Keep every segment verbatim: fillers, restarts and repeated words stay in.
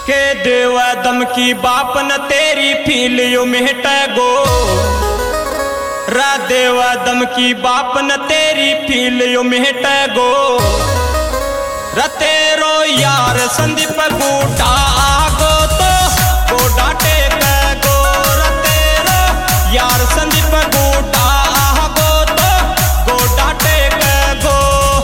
के देव दम की बाप न तेरी फील यू मेट गो रा देव दम की बाप न तेरी फील यू मेट गो र तेरो यार संदीप बूटा गो तो गोडा टेक गो र तेरो यार संदीप बूटा गो तो गोडा टेक गो।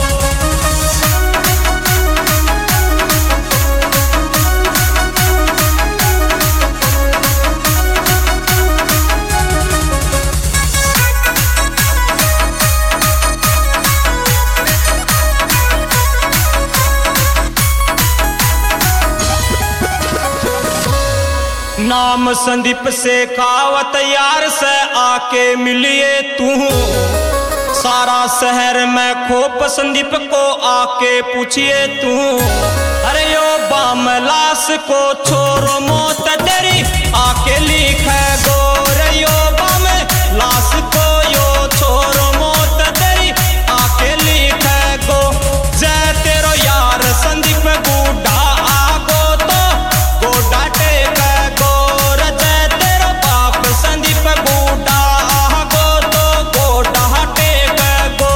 नाम संदीप से खावत यार से आके मिलिए तू सारा शहर में खोप संदीप को आके पूछिए तू अरे यो बाम लाश को छोरो मौत तेरी आके लिख गो रे यो बाम लाश को यो छोरो मौत तेरी आके लिख गो जय तेरो यार संदीप बूढ़ा आगो तो गोडा टेक संदीप बूढ़ा गो तो गोडा टेक गो।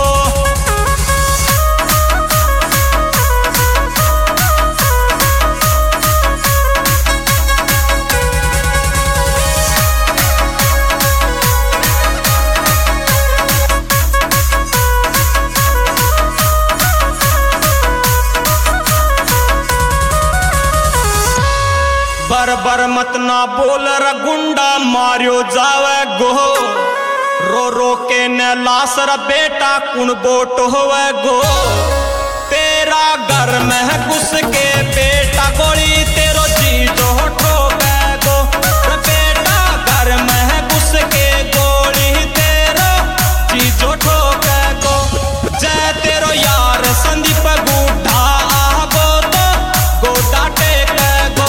बर बर मत ना बोल र गुंडा मारियो जावे गो रो रो के न लाश र बेटा कुण बोट होवे गो तेरा घर में घुस के बेटा गोली तेरो जी तो ठोके गो र बेटा घर में घुस के गोली तेरो जी जो ठोके गो जय तेरो यार संदीप बूढ़ा गो तो गोडा टेक गो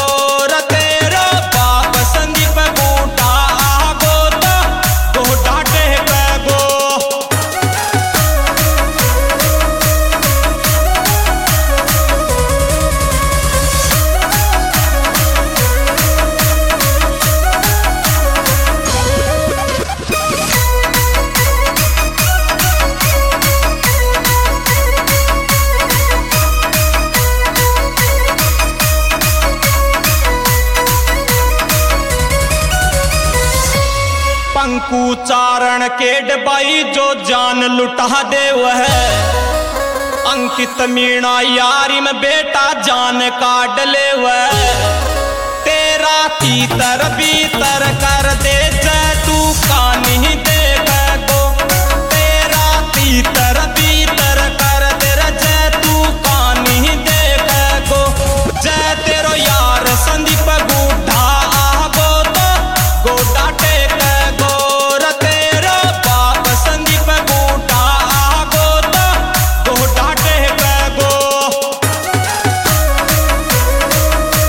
पंकु चारण के डबाई जो जान लुटा दे वह अंकित मीणा यारी में बेटा जान काट ले वह तेरा तीतर भीतर कर दे